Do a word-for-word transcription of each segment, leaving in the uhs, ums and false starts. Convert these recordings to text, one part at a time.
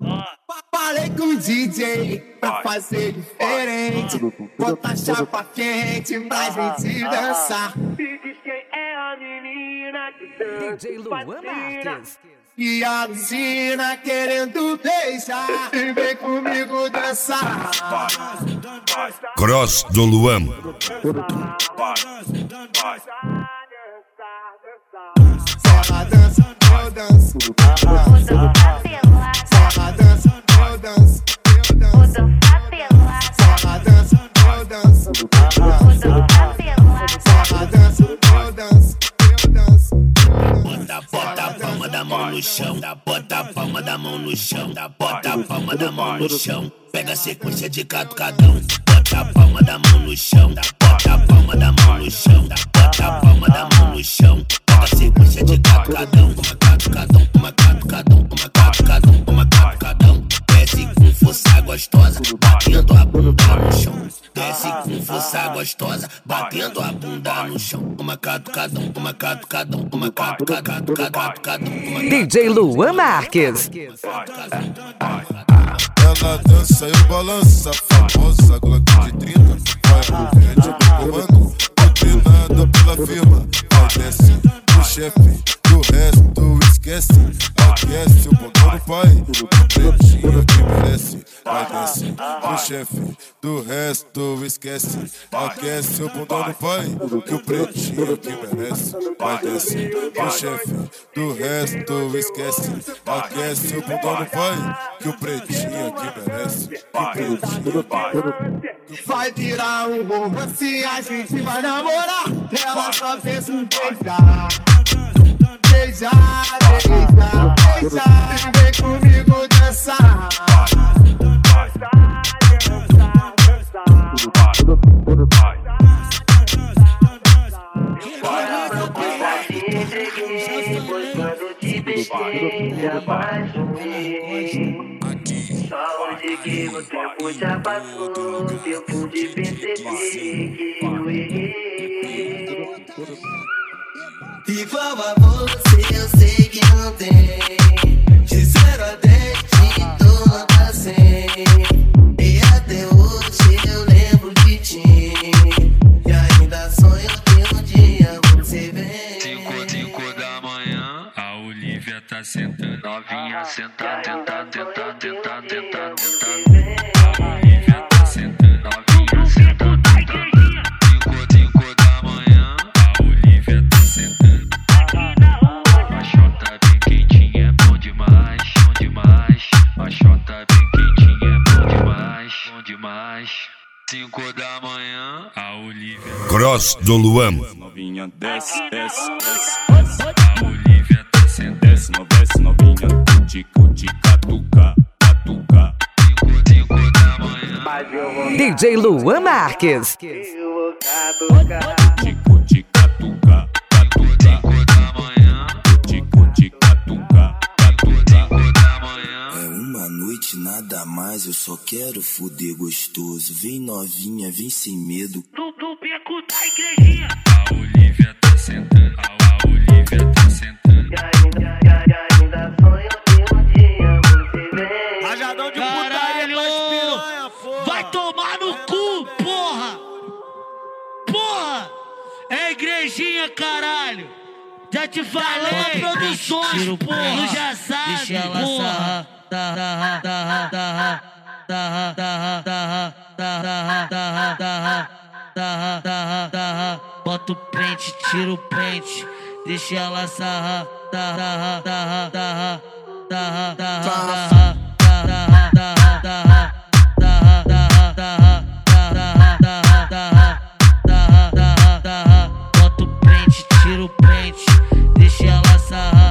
Falei com o D J pra fazer diferente, bota a chapa quente pra gente dançar. Me diz quem é a menina que dança. D J Luan Marques. E alucina querendo beijar, e vem comigo dançar. Cross do Luan. Se ela dança, eu danço. Se ela dança, eu danço. Eu danço. Se ela dança, eu danço. Se ela dança, eu danço. Eu danço. Bota, bota a palma da mão no chão, bota a palma da mão no chão, bota a palma da mão no chão, pega a sequência de catucadão, bota a palma da mão no chão, bota a palma da mão no chão, bota a palma da mão no chão, pega a sequência de catucadão, uma catucadão, uma catucadão, uma catucadão, uma catucadão, desce com força gostosa, batendo a bunda no chão, desce com força gostosa, batendo a bunda no chão, uma catucadão, uma catucadão, uma catucadão, catucadão, D J Luan Marques. Ela dança, eu balanço, a famosa Glock de trinta. Vai no verde do comando, dominada pela firma. Vai desce do chefe, do resto esquece. Aquece o botão do pai, o pretinho que merece. Vai desce do chefe, do resto esquece. Aquece o bundão do pai, que o pretinho que merece. Vai desce do chefe, do resto esquece. Aquece o bundão do pai, que o pretinho que merece. Que o pretinho que vai virar um romance, a gente vai namorar. Ela só pensa em beijar, beijar, beijar, beijar. E vem comigo dançar. Pois quando te beijei, me apaixonei. Só hoje que o tempo já passou, eu pude perceber que eu errei. Igual a você, eu sei que não tem. De zero a dez, te dou nota cem. E até hoje eu lembro de ti. E ainda sonho que um dia você vem. Cinco, cinco da manhã, a Olivia tá sentando. Novinha senta, tenta, tenta, tenta, tenta, tenta. A Olivia tá sentando. Novinha senta, tenta. Cinco, cinco da manhã, a Olivia tá sentando. A chota bem quentinha, é bom demais, bom demais. A chota bem quentinha, é bom demais, bom demais. Cinco da manhã, a Olivia. Cross do Luan. Novinha desce, desce, desce. A Olivia tá sentando. Desce, não desce, novinha. Tico, tica, tuca, tuca. Cinco, cinco da manhã. D J Luan Marques. Tico, tica, tuca, cinco da manhã. Tico, tica, tuca, cinco da manhã. É uma noite nada mais, eu só quero fuder gostoso. Vem novinha, vem sem medo. Do, do beco da igrejinha. A Olivia tá sentando. A Olivia tá sentando. E ainda, e ainda sonho que um dia você vem. Rajadão de putaria pra espironha, porra. Vai tomar no cu, porra! Porra! É igrejinha, caralho! Já te falei! Produções, porra! Tu já sabe, deixa ela porra! Sarra, sarra, sarra, sarra, sarra, sarra, sarra, sarra, sarra, sarra, sarra, sarra. Bota o pente, tira o pente, deixa ela sarra, sarra, sarra, sarra, sarra, sarra, sarra, sarra, sarra, sarra. Bota o pente, tira o pente, deixa ela sarrar.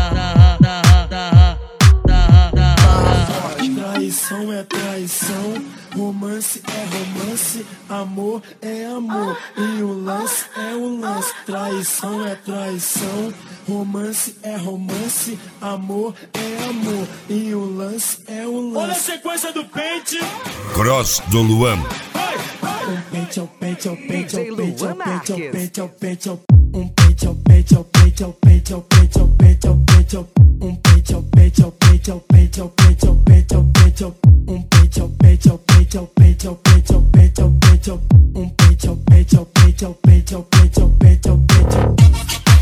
Traição é traição, romance é romance, amor é amor, e o lance é o lance. Traição é traição, romance é romance, amor é amor, e o lance é o lance. Olha a sequência do pente. Cross do Luan. Um pente ao pente ao pente ao pente ao pente ao pente ao pente ao um pente ao pente ao pente ao pente ao pente ao pente ao pente ao um pente ao pente ao pente ao pente ao pente ao pente Um peito ao peito ao peito ao peito ao peito ao peito ao peito. Um peito ao peito ao peito ao peito ao peito ao peito ao peito ao peito.